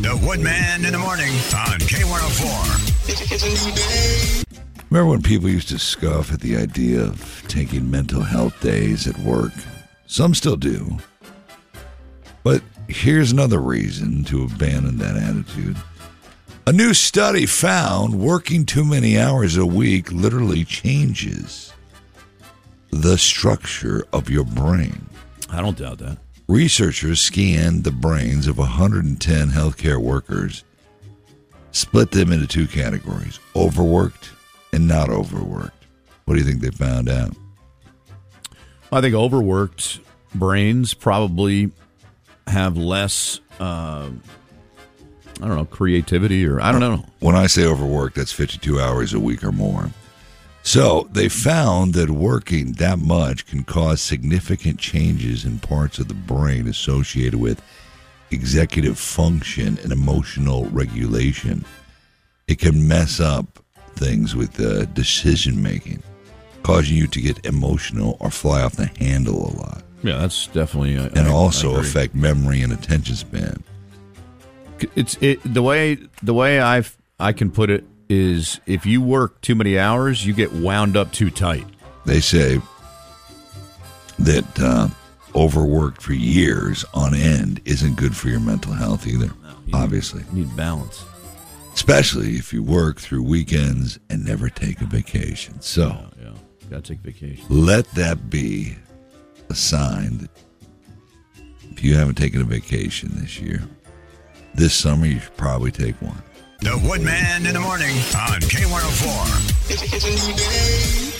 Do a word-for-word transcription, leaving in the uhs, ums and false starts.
The Woodman in the morning on K one oh four. It's a new day. Remember when people used to scoff at the idea of taking mental health days at work? Some still do. But here's another reason to abandon that attitude. A new study found working too many hours a week literally changes the structure of your brain. I don't doubt that. Researchers scanned the brains of one hundred ten healthcare workers, split them into two categories, overworked and not overworked. What do you think they found out? I think overworked brains probably have less, uh, I don't know, creativity or I don't know. When I say overworked, that's fifty-two hours a week or more. So they found that working that much can cause significant changes in parts of the brain associated with executive function and emotional regulation. It can mess up things with uh, decision making, causing you to get emotional or fly off the handle a lot. Yeah, that's definitely, uh, and I, also I affect memory and attention span. It's it the way the way I I can put it is if you work too many hours, you get wound up too tight. They say that uh, overworked for years on end isn't good for your mental health either. No, you obviously, need, you need balance. Especially if you work through weekends and never take a vacation. So, yeah, yeah. Gotta take vacation. Let that be a sign that if you haven't taken a vacation this year, this summer you should probably take one. The Woodman in the morning on K one oh four. It's a new day.